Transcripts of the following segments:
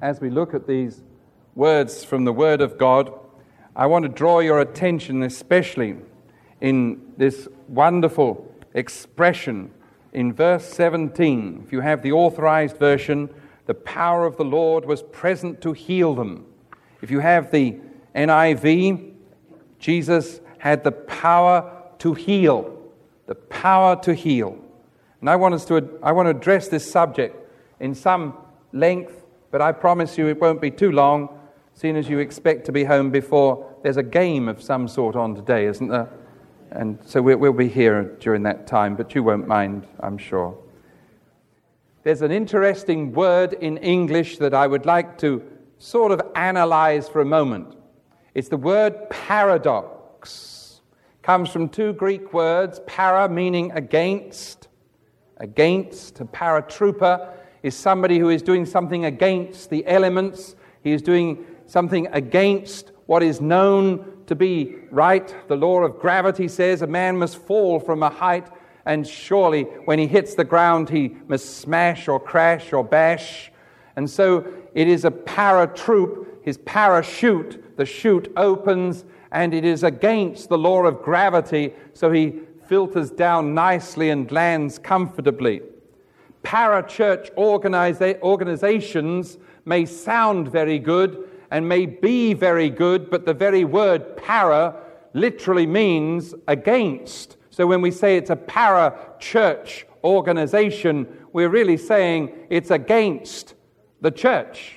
as we look at these words from the Word of God, I want to draw your attention especially in this wonderful expression in verse 17. If you have the Authorized Version, the power of the Lord was present to heal them. If you have the NIV, Jesus had the power to heal. The power to heal. And I want to address this subject in some length, but I promise you it won't be too long, seeing as you expect to be home before there's a game of some sort on today, isn't there? And so we'll be here during that time, but you won't mind, I'm sure. There's an interesting word in English that I would like to sort of analyze for a moment. It's the word paradox. It comes from two Greek words, para meaning against. Against, a paratrooper is somebody who is doing something against the elements. He is doing something against what is known to be right. The law of gravity says a man must fall from a height, and surely when he hits the ground he must smash or crash or bash. And so it is a paratroop, his parachute, the chute opens, and it is against the law of gravity, so he filters down nicely and lands comfortably. Parachurch organizations may sound very good and may be very good, but the very word para literally means against. So when we say it's a para-church organization, we're really saying it's against the church.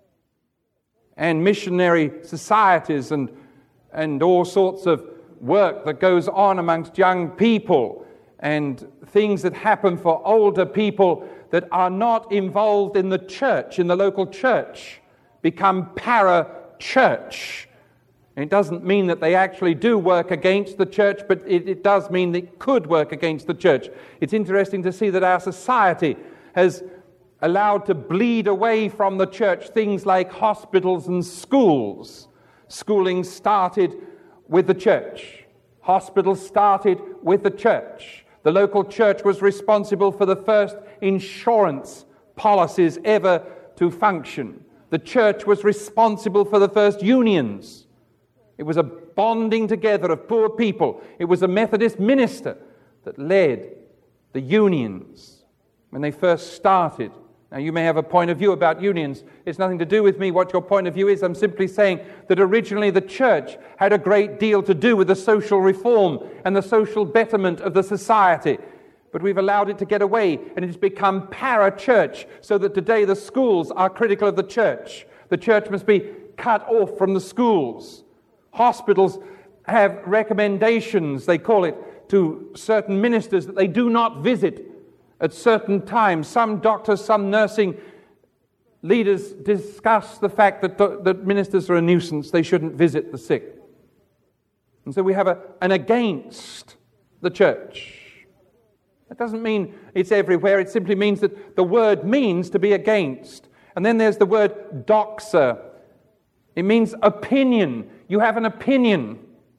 And missionary societies and all sorts of work that goes on amongst young people and things that happen for older people that are not involved in the church, in the local church, become para-church. It doesn't mean that they actually do work against the church, but it does mean they could work against the church. It's interesting to see that our society has allowed to bleed away from the church things like hospitals and schools. Schooling started with the church. Hospitals started with the church. The local church was responsible for the first insurance policies ever to function. The church was responsible for the first unions. It was a bonding together of poor people. It was a Methodist minister that led the unions when they first started. Now, you may have a point of view about unions. It's nothing to do with me what your point of view is. I'm simply saying that originally the church had a great deal to do with the social reform and the social betterment of the society. But we've allowed it to get away, and it's become para-church, so that today the schools are critical of the church. The church must be cut off from the schools. Hospitals have recommendations, they call it, to certain ministers that they do not visit at certain times. Some doctors, some nursing leaders discuss the fact that ministers are a nuisance. They shouldn't visit the sick. And so we have an against the church. That doesn't mean it's everywhere. It simply means that the word means to be against. And then there's the word doxa. It means opinion. You have an opinion.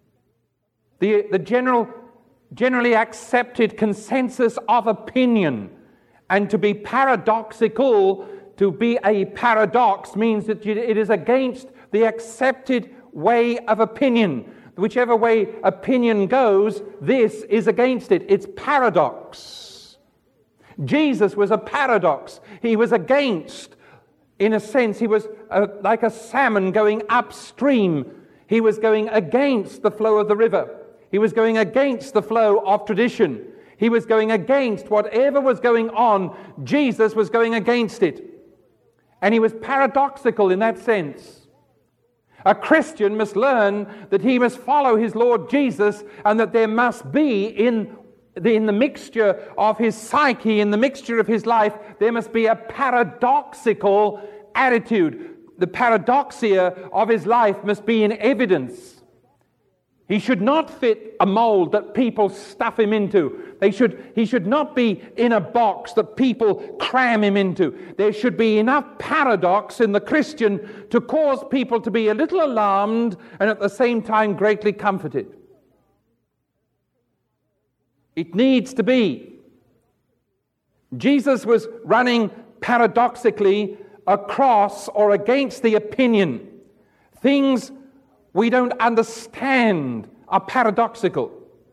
The generally accepted consensus of opinion. And to be paradoxical, to be a paradox, means that it is against the accepted way of opinion. Whichever way opinion goes, this is against it. It's paradox. Jesus was a paradox. He was against, in a sense, he was like a salmon going upstream. He was going against the flow of the river. He was going against the flow of tradition. He was going against whatever was going on. Jesus was going against it. And he was paradoxical in that sense. A Christian must learn that he must follow his Lord Jesus, and that there must be in the mixture of his psyche, in the mixture of his life, there must be a paradoxical attitude. The paradoxia of his life must be in evidence. He should not fit a mold that people stuff him into. He should not be in a box that people cram him into. There should be enough paradox in the Christian to cause people to be a little alarmed and at the same time greatly comforted. It needs to be. Jesus was running paradoxically across or against the opinion. Things we don't understand are paradoxical.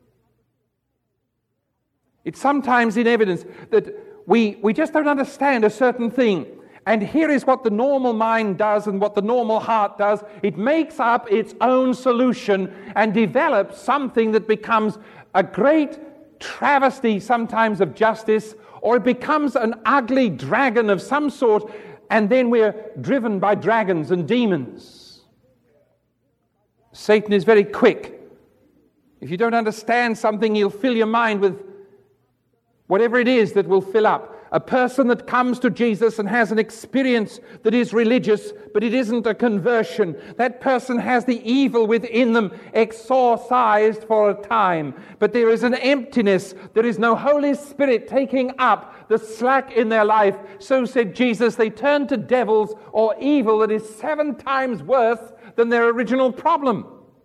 It's sometimes in evidence that we just don't understand a certain thing. And here is what the normal mind does and what the normal heart does. It makes up its own solution and develops something that becomes a great travesty sometimes of justice, or it becomes an ugly dragon of some sort, and then we're driven by dragons and demons. Satan is very quick. If you don't understand something, he'll fill your mind with whatever it is that will fill up. A person that comes to Jesus and has an experience that is religious, but it isn't a conversion, that person has the evil within them exorcised for a time. But there is an emptiness. There is no Holy Spirit taking up the slack in their life. So said Jesus, they turn to devils or evil that is 7 times worse than their original problem.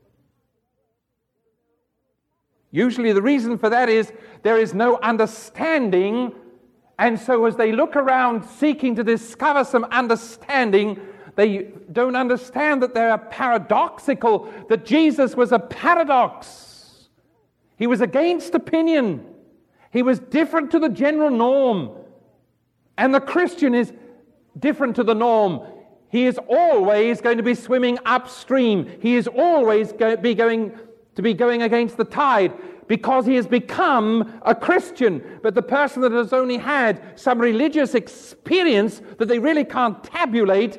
Usually the reason for that is there is no understanding, and so as they look around seeking to discover some understanding, they don't understand that they are paradoxical, that Jesus was a paradox. He was against opinion. He was different to the general norm. And the Christian is different to the norm. He is always going to be swimming upstream. He is always going to be going against the tide, because he has become a Christian. But the person that has only had some religious experience that they really can't tabulate,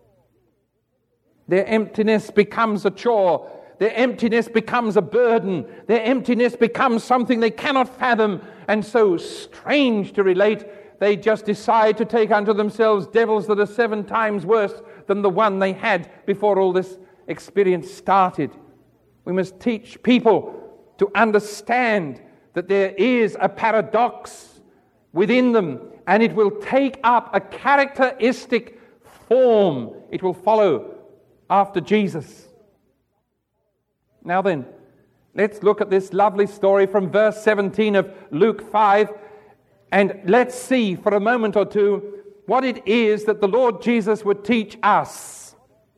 their emptiness becomes a chore. Their emptiness becomes a burden. Their emptiness becomes something they cannot fathom. And so, strange to relate, they just decide to take unto themselves devils that are 7 times worse than the one they had before all this experience started. We must teach people to understand that there is a paradox within them, and it will take up a characteristic form. It will follow after Jesus. Now then, let's look at this lovely story from verse 17 of Luke 5, and let's see for a moment or two what it is that the Lord Jesus would teach us.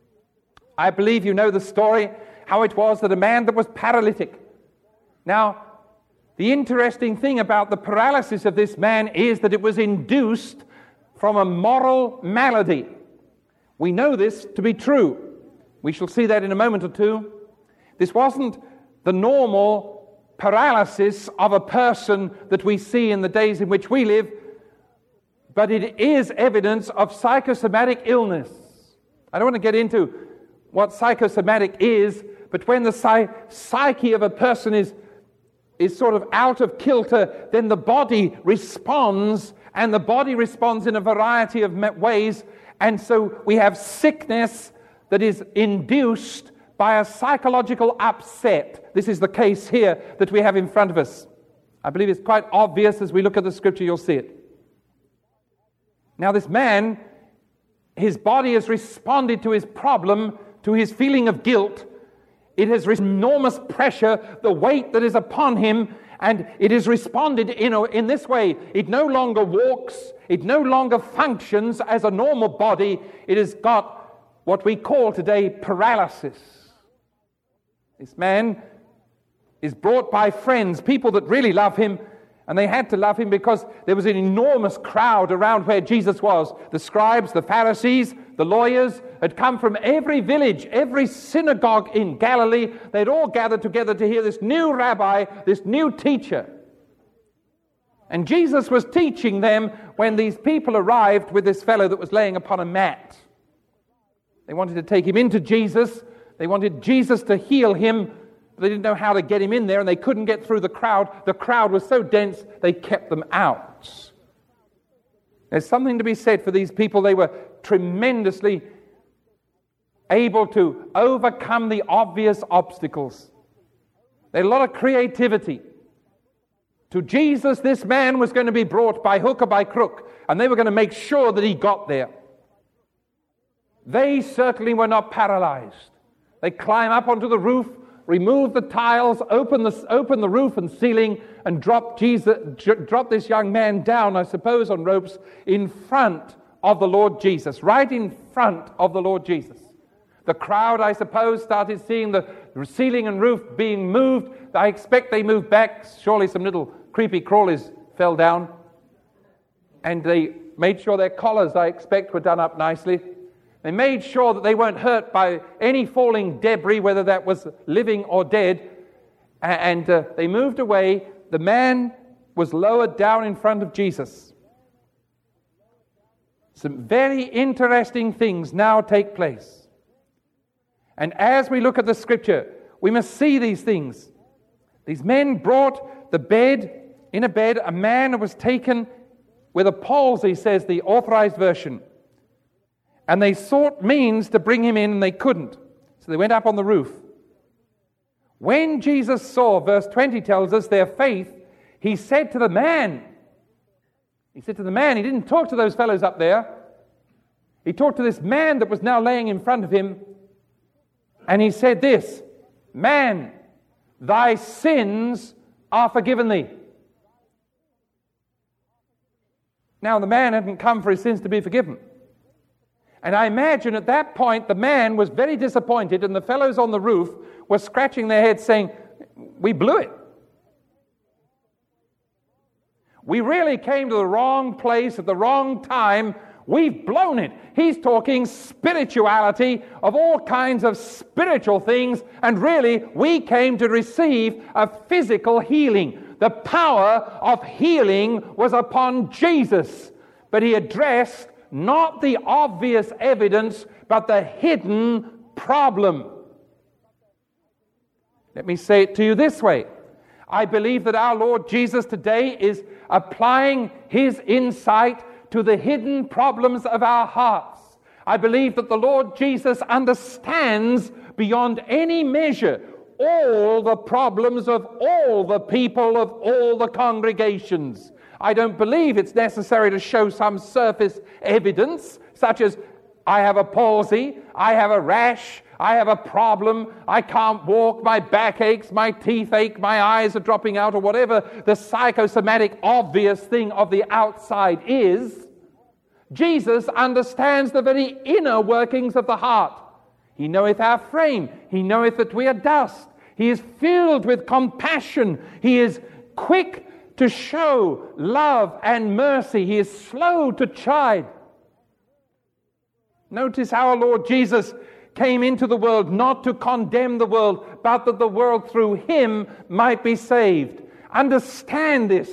I believe you know the story, how it was that a man that was paralytic. Now, the interesting thing about the paralysis of this man is that it was induced from a moral malady. We know this to be true. We shall see that in a moment or two. This wasn't the normal paralysis of a person that we see in the days in which we live, but it is evidence of psychosomatic illness. I don't want to get into what psychosomatic is, but when the psyche of a person is sort of out of kilter, then the body responds, and the body responds in a variety of ways. And so we have sickness that is induced by a psychological upset. This is the case here that we have in front of us. I believe it's quite obvious as we look at the scripture, you'll see it. Now this man, his body has responded to his problem, to his feeling of guilt. It has enormous pressure, the weight that is upon him, and it has responded in this way. It no longer walks, it no longer functions as a normal body. It has got what we call today paralysis. This man is brought by friends, people that really love him, and they had to love him because there was an enormous crowd around where Jesus was. The scribes, the Pharisees, the lawyers had come from every village, every synagogue in Galilee. They'd all gathered together to hear this new rabbi, this new teacher. And Jesus was teaching them when these people arrived with this fellow that was laying upon a mat. They wanted to take him into Jesus. They wanted Jesus to heal him. They didn't know how to get him in there, and they couldn't get through the crowd. The crowd was so dense, they kept them out. There's something to be said for these people. They were tremendously able to overcome the obvious obstacles. They had a lot of creativity. To Jesus, this man was going to be brought by hook or by crook, and they were going to make sure that he got there. They certainly were not paralyzed. They climb up onto the roof, remove the tiles, open the roof and ceiling, and drop this young man down, I suppose, on ropes in front of the Lord Jesus, right in front of the Lord Jesus. The crowd, I suppose, started seeing the ceiling and roof being moved. I expect they moved back. Surely some little creepy crawlies fell down. And they made sure their collars, I expect, were done up nicely. They made sure that they weren't hurt by any falling debris, whether that was living or dead. And they moved away. The man was lowered down in front of Jesus. Some very interesting things now take place. And as we look at the scripture, we must see these things. These men brought the bed, in a bed, a man was taken with a palsy, says the Authorized Version. And they sought means to bring him in, and they couldn't. So they went up on the roof. When Jesus saw, verse 20 tells us, their faith, he said to the man, he didn't talk to those fellows up there. He talked to this man that was now laying in front of him. And he said this, man, thy sins are forgiven thee. Now, the man hadn't come for his sins to be forgiven. And I imagine at that point, the man was very disappointed, and the fellows on the roof were scratching their heads saying, we blew it. We really came to the wrong place at the wrong time. We've blown it. He's talking spirituality of all kinds of spiritual things, and really we came to receive a physical healing. The power of healing was upon Jesus, but he addressed not the obvious evidence, but the hidden problem. Let me say it to you this way. I believe that our Lord Jesus today is applying his insight to the hidden problems of our hearts. I believe that the Lord Jesus understands beyond any measure all the problems of all the people of all the congregations. I don't believe it's necessary to show some surface evidence, such as I have a palsy, I have a rash, I have a problem, I can't walk, my back aches, my teeth ache, my eyes are dropping out, or whatever the psychosomatic obvious thing of the outside is. Jesus understands the very inner workings of the heart. He knoweth our frame. He knoweth that we are dust. He is filled with compassion. He is quick to show love and mercy. He is slow to chide. Notice how our Lord Jesus came into the world not to condemn the world, but that the world through him might be saved. Understand this.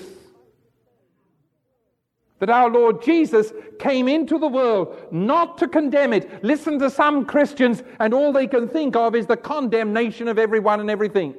That our Lord Jesus came into the world not to condemn it. Listen to some Christians, and all they can think of is the condemnation of everyone and everything.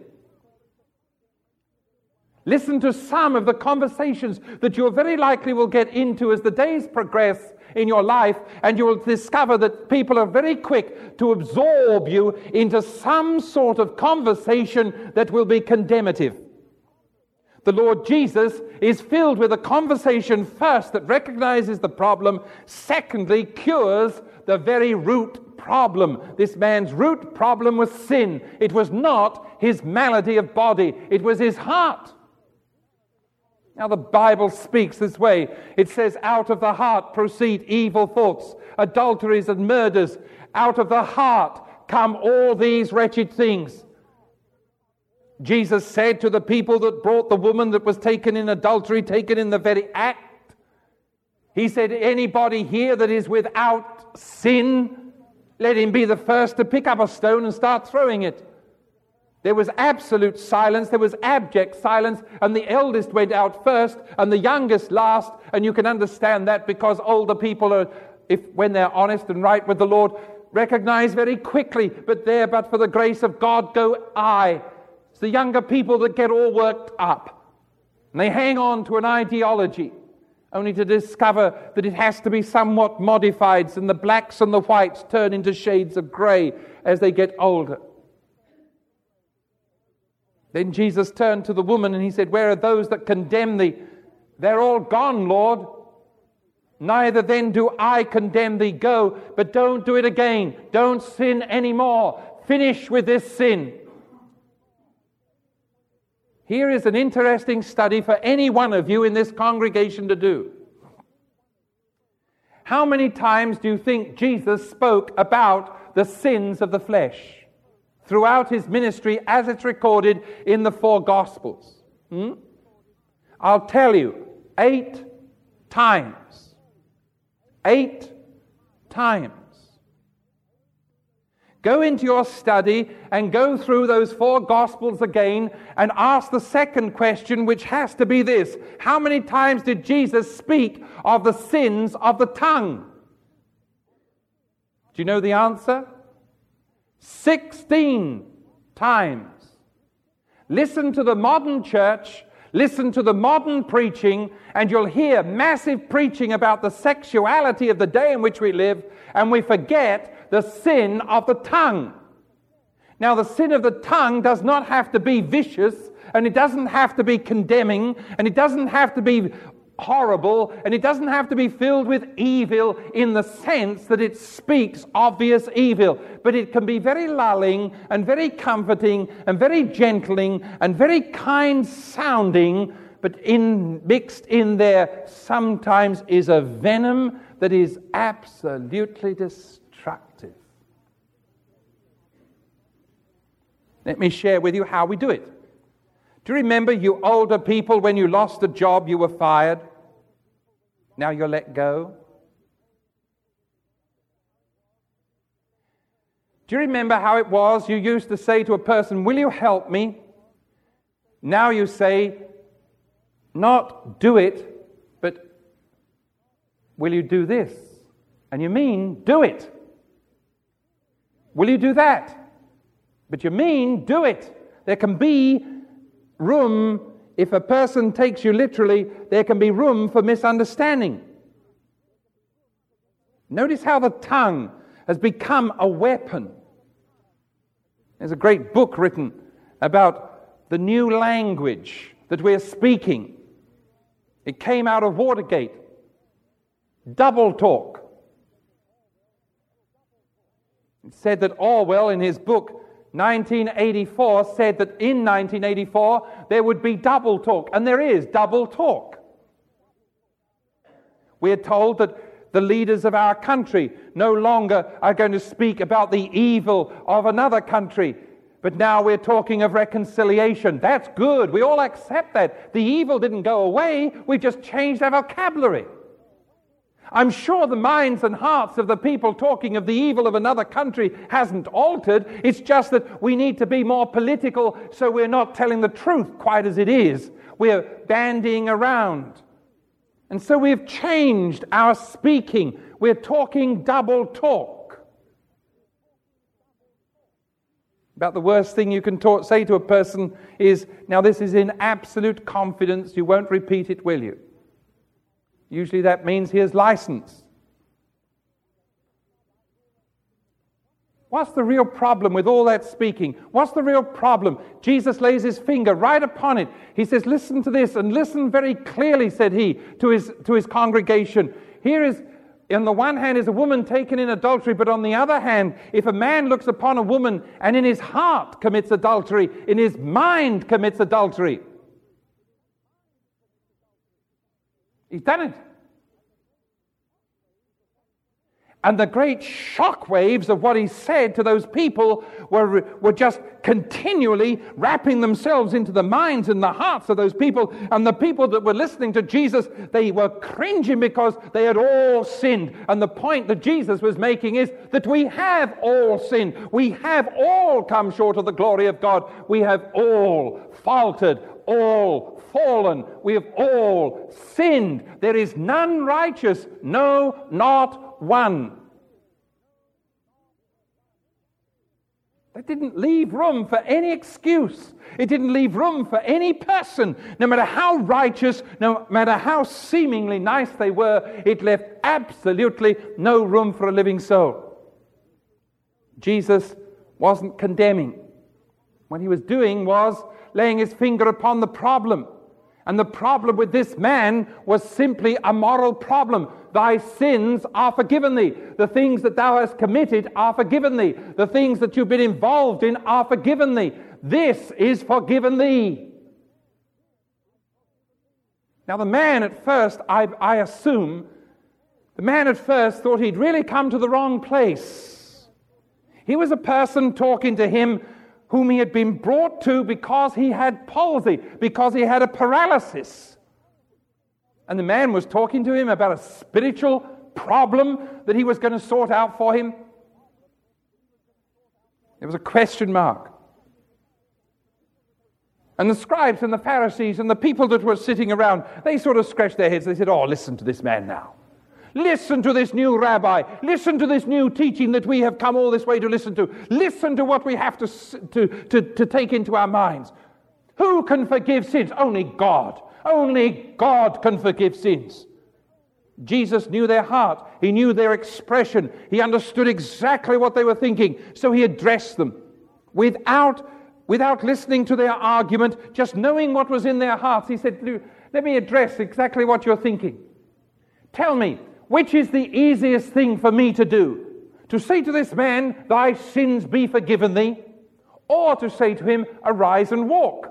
Listen to some of the conversations that you very likely will get into as the days progress in your life, and you will discover that people are very quick to absorb you into some sort of conversation that will be condemnative. The Lord Jesus is filled with a conversation, first, that recognizes the problem, secondly, cures the very root problem. This man's root problem was sin. It was not his malady of body, it was his heart. Now the Bible speaks this way. It says, out of the heart proceed evil thoughts, adulteries and murders. Out of the heart come all these wretched things. Jesus said to the people that brought the woman that was taken in adultery, taken in the very act, he said, anybody here that is without sin, let him be the first to pick up a stone and start throwing it. There was absolute silence, there was abject silence, and the eldest went out first and the youngest last, and you can understand that because older people are, when they're honest and right with the Lord, recognize very quickly, but for the grace of God go I. It's the younger people that get all worked up. And they hang on to an ideology, only to discover that it has to be somewhat modified, and the blacks and the whites turn into shades of grey as they get older. Then Jesus turned to the woman and he said, where are those that condemn thee? They're all gone, Lord. Neither then do I condemn thee. Go, but don't do it again. Don't sin anymore. Finish with this sin. Here is an interesting study for any one of you in this congregation to do. How many times do you think Jesus spoke about the sins of the flesh throughout his ministry as it's recorded in the 4 Gospels? I'll tell you, 8 times. 8 times. Go into your study and go through those 4 Gospels again and ask the second question, which has to be this: how many times did Jesus speak of the sins of the tongue? Do you know the answer? 16 times. Listen to the modern church, listen to the modern preaching, and you'll hear massive preaching about the sexuality of the day in which we live, and we forget the sin of the tongue. Now, the sin of the tongue does not have to be vicious, and it doesn't have to be condemning, and it doesn't have to be horrible, and it doesn't have to be filled with evil in the sense that it speaks obvious evil. But it can be very lulling and very comforting and very gentling and very kind sounding, but mixed in there sometimes is a venom that is absolutely destructive. Let me share with you how we do it. Do you remember, you older people, when you lost a job, you were fired? Now you're let go? Do you remember how it was? You used to say to a person, "Will you help me?" Now you say, not do it, but will you do this? And you mean do it. Will you do that? But you mean do it. There can be room, if a person takes you literally, there can be room for misunderstanding. Notice how the tongue has become a weapon. There's a great book written about the new language that we're speaking. It came out of Watergate. Double talk. It said that Orwell, in his book 1984, said that in 1984 there would be double talk, and there is double talk. We are told that the leaders of our country no longer are going to speak about the evil of another country, but now we're talking of reconciliation. That's good. We all accept that. The evil didn't go away. We just changed our vocabulary. I'm sure the minds and hearts of the people talking of the evil of another country hasn't altered. It's just that we need to be more political, so we're not telling the truth quite as it is. We're bandying around. And so we've changed our speaking. We're talking double talk. About the worst thing you can say to a person is, "Now this is in absolute confidence, you won't repeat it, will you?" Usually that means here's license. What's the real problem with all that speaking? What's the real problem? Jesus lays his finger right upon it. He says, "Listen to this, and listen very clearly," said he to his congregation. Here is, on the one hand, is a woman taken in adultery, but on the other hand, if a man looks upon a woman and in his heart commits adultery, in his mind commits adultery, he's done it. And the great shock waves of what he said to those people were just continually wrapping themselves into the minds and the hearts of those people. And the people that were listening to Jesus, they were cringing because they had all sinned. And the point that Jesus was making is that we have all sinned. We have all come short of the glory of God. We have all faltered, all fallen. We have all sinned. There is none righteous, no, not one. It didn't leave room for any excuse. It didn't leave room for any person. No matter how righteous, no matter how seemingly nice they were, it left absolutely no room for a living soul. Jesus wasn't condemning. What he was doing was laying his finger upon the problem. And the problem with this man was simply a moral problem. Thy sins are forgiven thee. The things that thou hast committed are forgiven thee. The things that you've been involved in are forgiven thee. This is forgiven thee. Now the man at first, I assume, The man at first thought he'd really come to the wrong place. He was a person talking to him whom he had been brought to because he had palsy, because he had a paralysis. And the man was talking to him about a spiritual problem that he was going to sort out for him. There was a question mark. And the scribes and the Pharisees and the people that were sitting around, they sort of scratched their heads. They said, oh, listen to this man now. Listen to this new rabbi. Listen to this new teaching that we have come all this way to listen to. Listen to what we have to take into our minds. Who can forgive sins? Only God. Only God can forgive sins. Jesus knew their heart. He knew their expression. He understood exactly what they were thinking. So he addressed them without listening to their argument, just knowing what was in their hearts. He said, let me address exactly what you're thinking. Tell me, which is the easiest thing for me to do? To say to this man, thy sins be forgiven thee, or to say to him, arise and walk?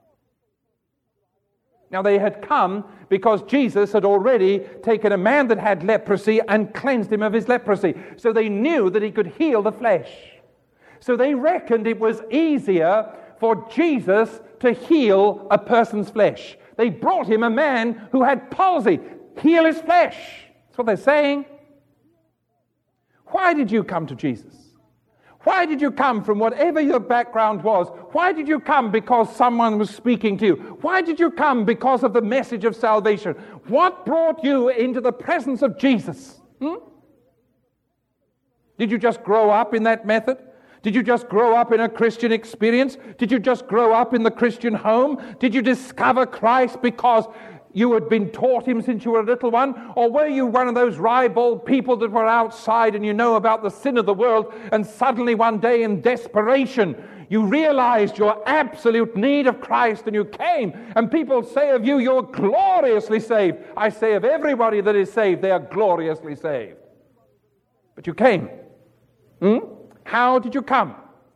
Now they had come because Jesus had already taken a man that had leprosy and cleansed him of his leprosy. So they knew that he could heal the flesh. So they reckoned it was easier for Jesus to heal a person's flesh. They brought him a man who had palsy. Heal his flesh. That's what they're saying. Why did you come to Jesus? Why did you come from whatever your background was? Why did you come because someone was speaking to you? Why did you come because of the message of salvation? What brought you into the presence of Jesus? Did you just grow up in that method? Did you just grow up in a Christian experience? Did you just grow up in the Christian home? Did you discover Christ because you had been taught him since you were a little one? Or were you one of those ribald people that were outside and you know about the sin of the world, and suddenly one day in desperation you realized your absolute need of Christ and you came, and people say of you, you're gloriously saved. I say of everybody that is saved, they are gloriously saved. But you came. How did you come?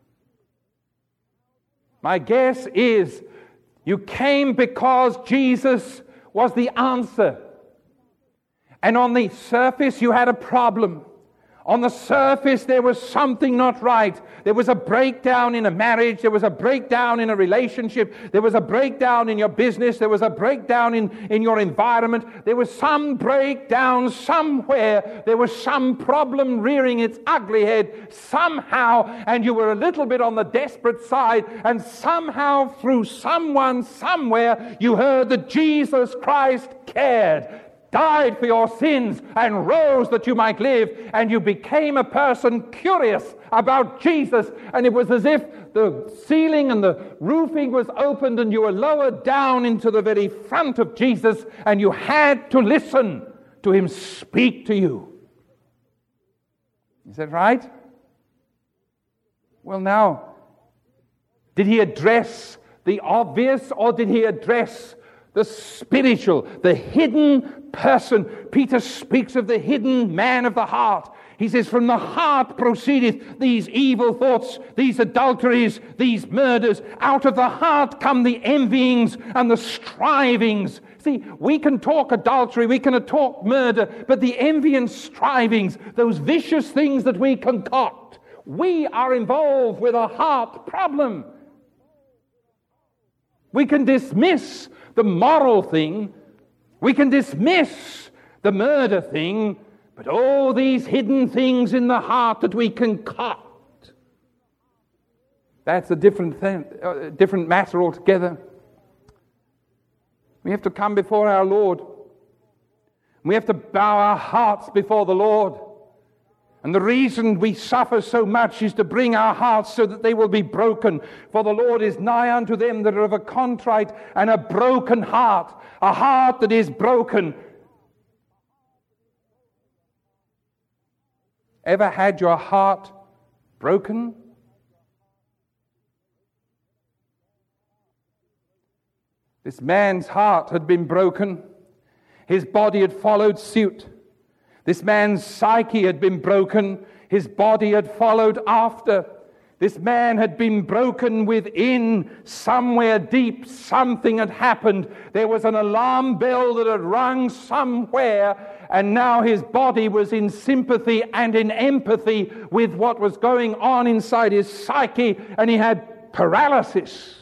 My guess is you came because Jesus was the answer. And on the surface you had a problem. On the surface there was something not right. There was a breakdown in a marriage. There was a breakdown in a relationship. There was a breakdown in your business. There was a breakdown in your environment. There was some breakdown somewhere. There was some problem rearing its ugly head somehow, and you were a little bit on the desperate side, and somehow through someone somewhere you heard that Jesus Christ cared, died for your sins, and rose that you might live, and you became a person curious about Jesus, and it was as if the ceiling and the roofing was opened and you were lowered down into the very front of Jesus, and you had to listen to him speak to you. Is that right? Well, now, did he address the obvious, or did he address the spiritual, the hidden person? Peter speaks of the hidden man of the heart. He says, from the heart proceedeth these evil thoughts, these adulteries, these murders. Out of the heart come the envyings and the strivings. See, we can talk adultery, we can talk murder, but the envy and strivings, those vicious things that we concoct, we are involved with a heart problem. We can dismiss the moral thing, we can dismiss the murder thing, but all these hidden things in the heart that we concoct, that's a different thing, different matter altogether. We have to come before our Lord. We have to bow our hearts before the Lord. And the reason we suffer so much is to bring our hearts so that they will be broken. For the Lord is nigh unto them that are of a contrite and a broken heart. A heart that is broken. Ever had your heart broken? This man's heart had been broken. His body had followed suit. This man's psyche had been broken. His body had followed after. This man had been broken within. Somewhere deep, something had happened. There was an alarm bell that had rung somewhere, and now his body was in sympathy and in empathy with what was going on inside his psyche, and he had paralysis.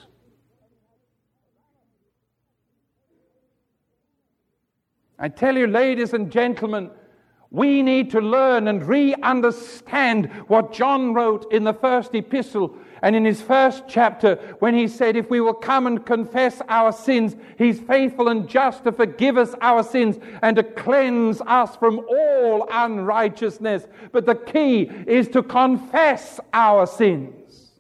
I tell you, ladies and gentlemen, we need to learn and re-understand what John wrote in the first epistle and in his first chapter, when he said, if we will come and confess our sins, he's faithful and just to forgive us our sins and to cleanse us from all unrighteousness. But the key is to confess our sins.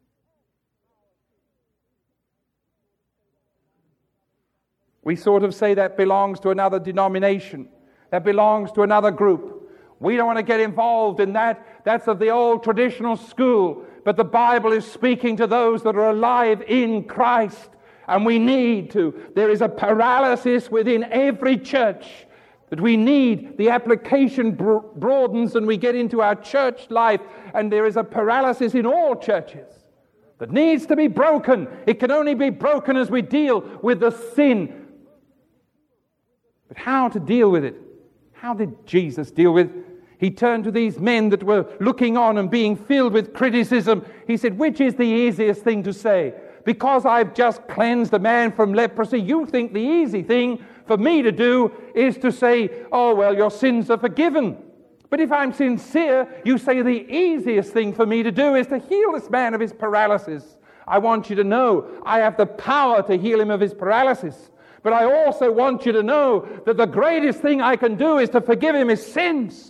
We sort of say that belongs to another denomination. That belongs to another group. We don't want to get involved in that. That's of the old traditional school. But the Bible is speaking to those that are alive in Christ. And we need to. There is a paralysis within every church that we need. The application broadens and we get into our church life. And there is a paralysis in all churches that needs to be broken. It can only be broken as we deal with the sin. But how to deal with it? How did Jesus deal with it? He turned to these men that were looking on and being filled with criticism. He said, which is the easiest thing to say? Because I've just cleansed a man from leprosy, you think the easy thing for me to do is to say, oh, well, your sins are forgiven. But if I'm sincere, you say the easiest thing for me to do is to heal this man of his paralysis. I want you to know I have the power to heal him of his paralysis. But I also want you to know that the greatest thing I can do is to forgive him his sins.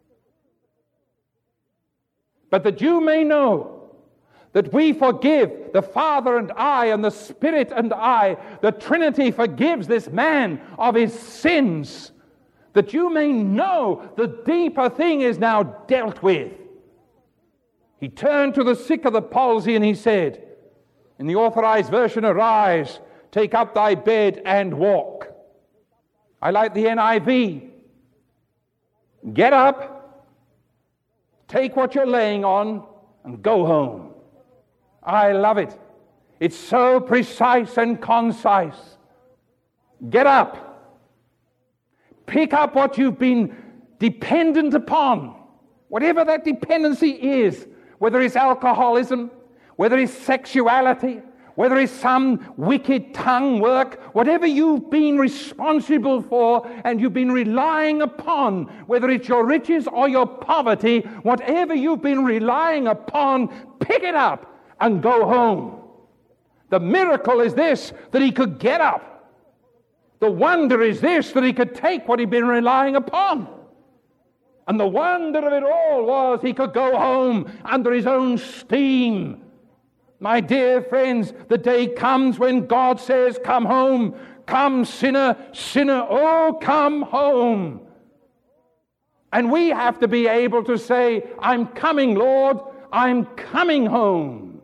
But that you may know that we forgive, the Father and I and the Spirit and I, the Trinity forgives this man of his sins. That you may know the deeper thing is now dealt with. He turned to the sick of the palsy and he said, in the Authorized Version, arise, take up thy bed and walk. I like the NIV. Get up, take what you're laying on, and go home. I love it. It's so precise and concise. Get up. Pick up what you've been dependent upon. Whatever that dependency is, whether it's alcoholism, whether it's sexuality, whether it's some wicked tongue work, whatever you've been responsible for and you've been relying upon, whether it's your riches or your poverty, whatever you've been relying upon, pick it up and go home. The miracle is this, that he could get up. The wonder is this, that he could take what he'd been relying upon. And the wonder of it all was he could go home under his own steam. My dear friends, the day comes when God says, come home, come sinner, sinner, oh come home. And we have to be able to say, I'm coming, Lord, I'm coming home.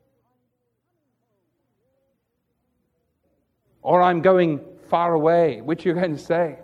Or I'm going far away, which you're going to say.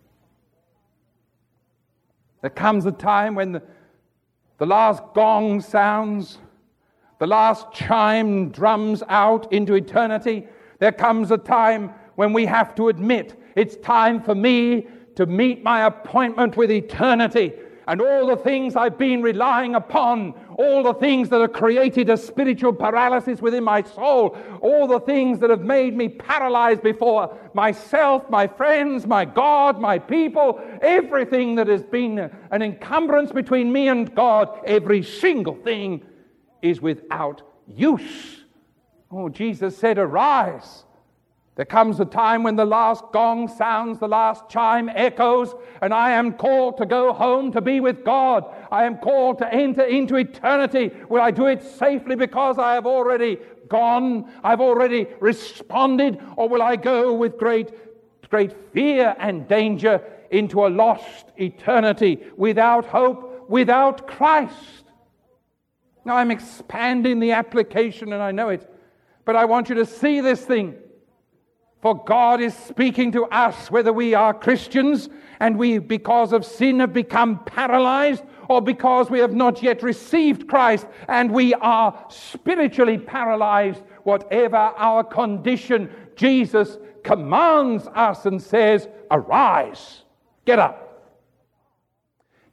There comes a time when the last gong sounds, the last chime drums out into eternity. There comes a time when we have to admit it's time for me to meet my appointment with eternity. And all the things I've been relying upon, all the things that have created a spiritual paralysis within my soul, all the things that have made me paralyzed before myself, my friends, my God, my people, everything that has been an encumbrance between me and God, every single thing is without use. Oh, Jesus said, arise. There comes a time when the last gong sounds, the last chime echoes, and I am called to go home to be with God. I am called to enter into eternity. Will I do it safely because I have already gone? I've already responded? Or will I go with great fear and danger into a lost eternity without hope, without Christ? Now I'm expanding the application and I know it, but I want you to see this thing. For God is speaking to us, whether we are Christians and we, because of sin, have become paralyzed, or because we have not yet received Christ and we are spiritually paralyzed. Whatever our condition, Jesus commands us and says, arise, get up.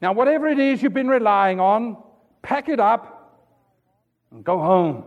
Now, whatever it is you've been relying on, pack it up and go home.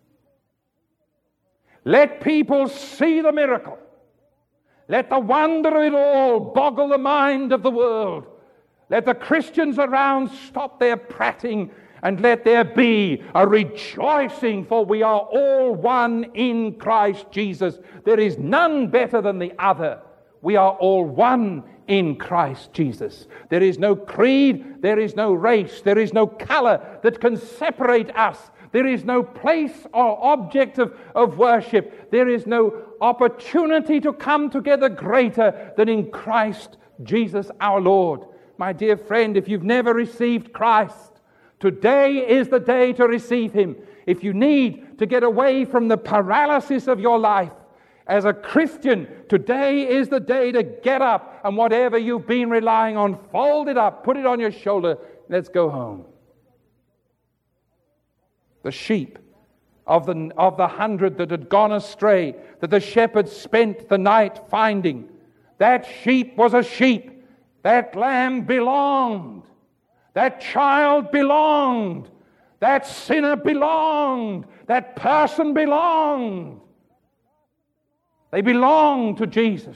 Let people see the miracle. Let the wonder of it all boggle the mind of the world. Let the Christians around stop their prating, and let there be a rejoicing, for we are all one in Christ Jesus. There is none better than the other. We are all one in Christ Jesus. There is no creed, there is no race, there is no color that can separate us. There is no place or object of worship. There is no opportunity to come together greater than in Christ Jesus our Lord. My dear friend, if you've never received Christ, today is the day to receive Him. If you need to get away from the paralysis of your life, as a Christian, today is the day to get up, and whatever you've been relying on, fold it up, put it on your shoulder, let's go home. The sheep of the 100 that had gone astray, that the shepherd spent the night finding, that sheep was a sheep. That lamb belonged. That child belonged. That sinner belonged. That person belonged. They belong to Jesus.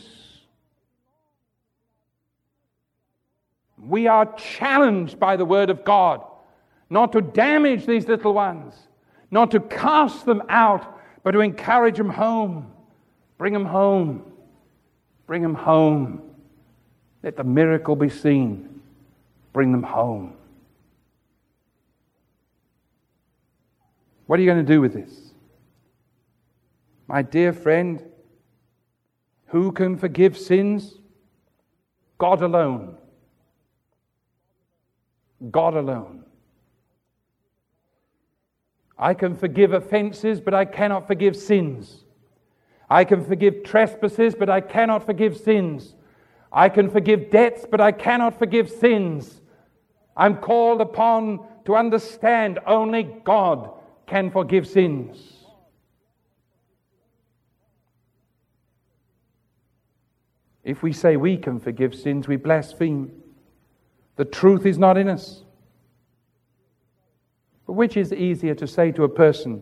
We are challenged by the Word of God not to damage these little ones, not to cast them out, but to encourage them home. Bring them home. Bring them home. Let the miracle be seen. Bring them home. What are you going to do with this? My dear friend, who can forgive sins? God alone. God alone. I can forgive offenses, but I cannot forgive sins. I can forgive trespasses, but I cannot forgive sins. I can forgive debts, but I cannot forgive sins. I'm called upon to understand only God can forgive sins. If we say we can forgive sins, we blaspheme. The truth is not in us. But which is easier to say to a person,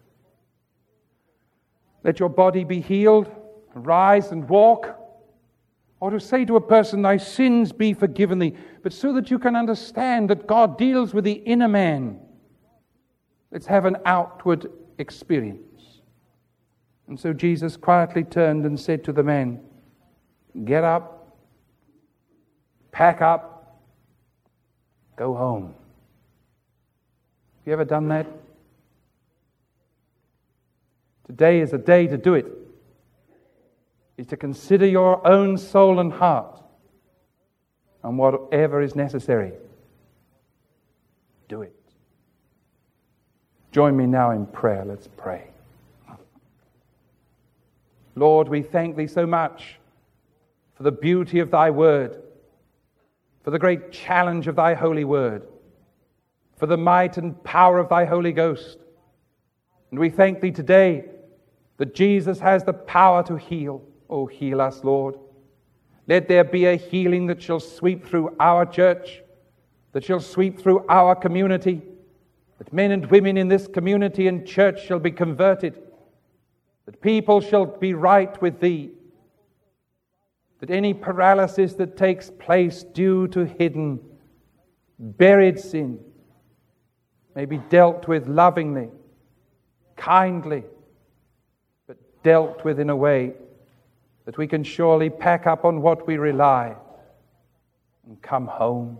let your body be healed, rise and walk, or to say to a person, thy sins be forgiven thee, but so that you can understand that God deals with the inner man. Let's have an outward experience. And so Jesus quietly turned and said to the man, get up, pack up, go home. Have you ever done that? Today is a day to do it. Is to consider your own soul and heart, and whatever is necessary, do it. Join me now in prayer. Let's pray. Lord, we thank Thee so much for the beauty of Thy Word, for the great challenge of Thy holy Word, for the might and power of Thy Holy Ghost. And we thank Thee today that Jesus has the power to heal. Oh, heal us, Lord. Let there be a healing that shall sweep through our church, that shall sweep through our community, that men and women in this community and church shall be converted, that people shall be right with Thee, that any paralysis that takes place due to hidden, buried sin may be dealt with lovingly, kindly, but dealt with in a way that we can surely pack up on what we rely and come home.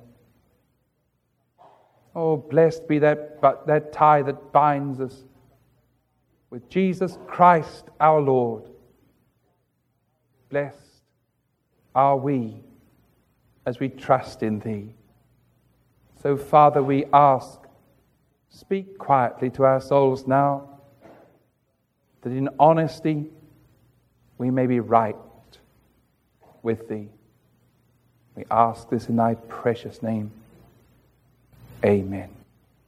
Oh, blessed be that tie that binds us with Jesus Christ our Lord. Blessed are we as we trust in Thee. So, Father, we ask, speak quietly to our souls now, that in honesty we may be right with Thee. We ask this in Thy precious name. Amen.